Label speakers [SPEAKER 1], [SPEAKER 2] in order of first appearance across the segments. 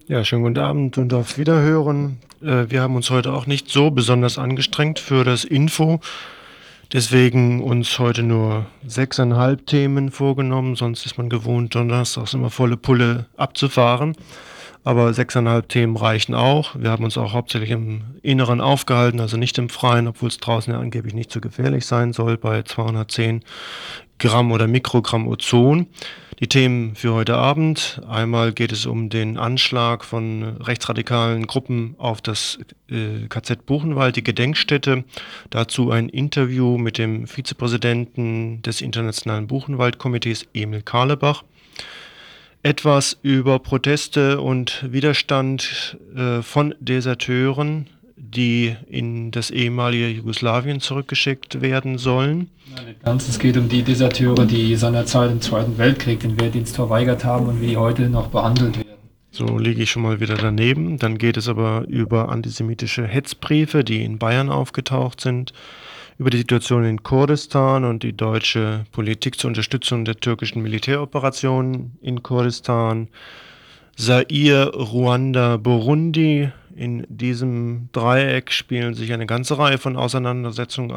[SPEAKER 1] Ja, schönen guten Abend und auf Wiederhören. Wir haben uns heute auch nicht so besonders angestrengt für das Info, deswegen uns heute nur 6,5 Themen vorgenommen. Sonst ist man gewohnt, donnerstags immer volle Pulle abzufahren. Aber 6,5 Themen reichen auch. Wir haben uns auch hauptsächlich im Inneren aufgehalten, also nicht im Freien, obwohl es draußen ja angeblich nicht so gefährlich sein soll, bei 210 Gramm oder Mikrogramm Ozon. Die Themen für heute Abend: Einmal geht es um den Anschlag von rechtsradikalen Gruppen auf das KZ Buchenwald, die Gedenkstätte. Dazu ein Interview mit dem Vizepräsidenten des Internationalen Buchenwald-Komitees, Emil Karlebach. Etwas über Proteste und Widerstand von Deserteuren, die in das ehemalige Jugoslawien zurückgeschickt werden sollen.
[SPEAKER 2] Nein, nicht ganz. Es geht um die Deserteure, die seinerzeit im Zweiten Weltkrieg den Wehrdienst verweigert haben und wie heute noch behandelt werden.
[SPEAKER 1] So liege ich schon mal wieder daneben. Dann geht es aber über antisemitische Hetzbriefe, die in Bayern aufgetaucht sind, über die Situation in Kurdistan und die deutsche Politik zur Unterstützung der türkischen Militäroperationen in Kurdistan, Zaire, Ruanda, Burundi. In diesem Dreieck spielen sich eine ganze Reihe von Auseinandersetzungen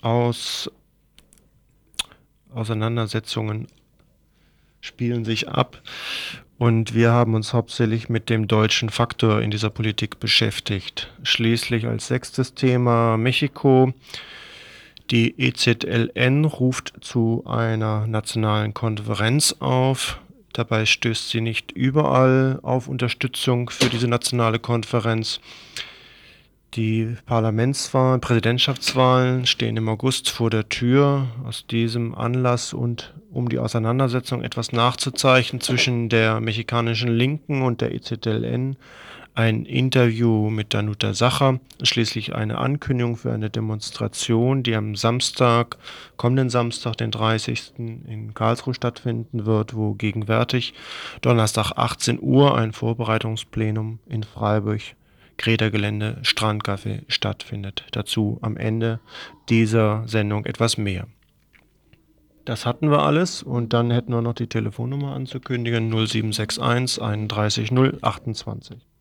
[SPEAKER 1] spielen sich ab. Und wir haben uns hauptsächlich mit dem deutschen Faktor in dieser Politik beschäftigt. Schließlich als 6. Thema Mexiko. Die EZLN ruft zu einer nationalen Konferenz auf. Dabei stößt sie nicht überall auf Unterstützung für diese nationale Konferenz. Die Präsidentschaftswahlen stehen im August vor der Tür. Aus diesem Anlass und um die Auseinandersetzung etwas nachzuzeichnen zwischen der mexikanischen Linken und der EZLN, ein Interview mit Danuta Sacher, schließlich eine Ankündigung für eine Demonstration, die am kommenden Samstag, den 30. in Karlsruhe stattfinden wird, wo gegenwärtig Donnerstag 18 Uhr ein Vorbereitungsplenum in Freiburg Greta-Gelände Strandcafé stattfindet. Dazu am Ende dieser Sendung etwas mehr. Das hatten wir alles und dann hätten wir noch die Telefonnummer anzukündigen: 0761 31 0 28.